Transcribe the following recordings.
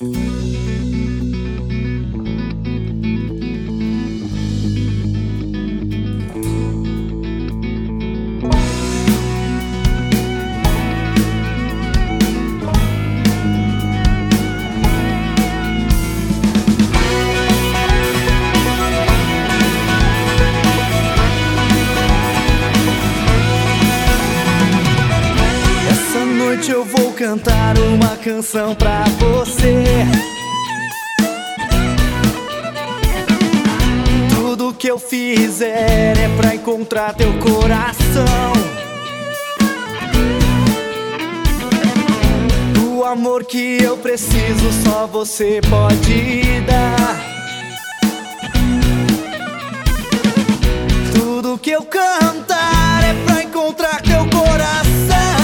Eu vou cantar uma canção pra você. Tudo que eu fizer é pra encontrar teu coração. O amor que eu preciso só você pode dar. Tudo que eu cantar é pra encontrar teu coração.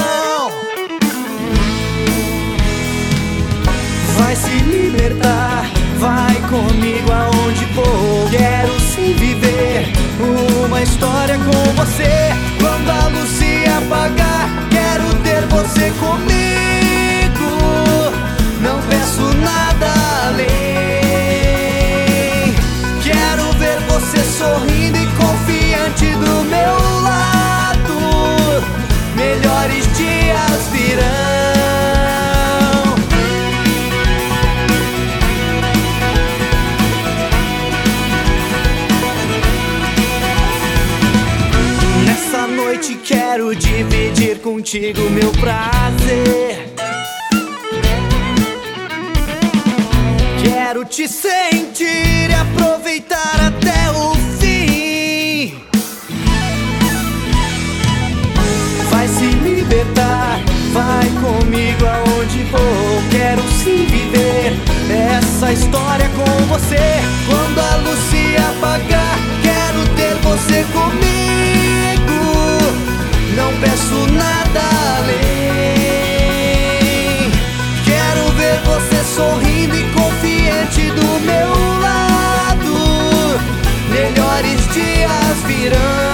Vai se libertar, vai comigo aonde for. Quero sim viver uma história com você. Quando a luz se apagar, quero ter você comigo. Não peço nada além. Quero ver você sorrindo e confiante do meu lado. Melhores dias virão. Quero dividir contigo meu prazer. Quero te sentir e aproveitar até o fim. Vai se libertar, vai comigo aonde for. Quero sim viver essa história com você. Quando a luz se apagar, quero ter você comigo. Não peço nada além. Quero ver você sorrindo e confiante do meu lado. Melhores dias virão.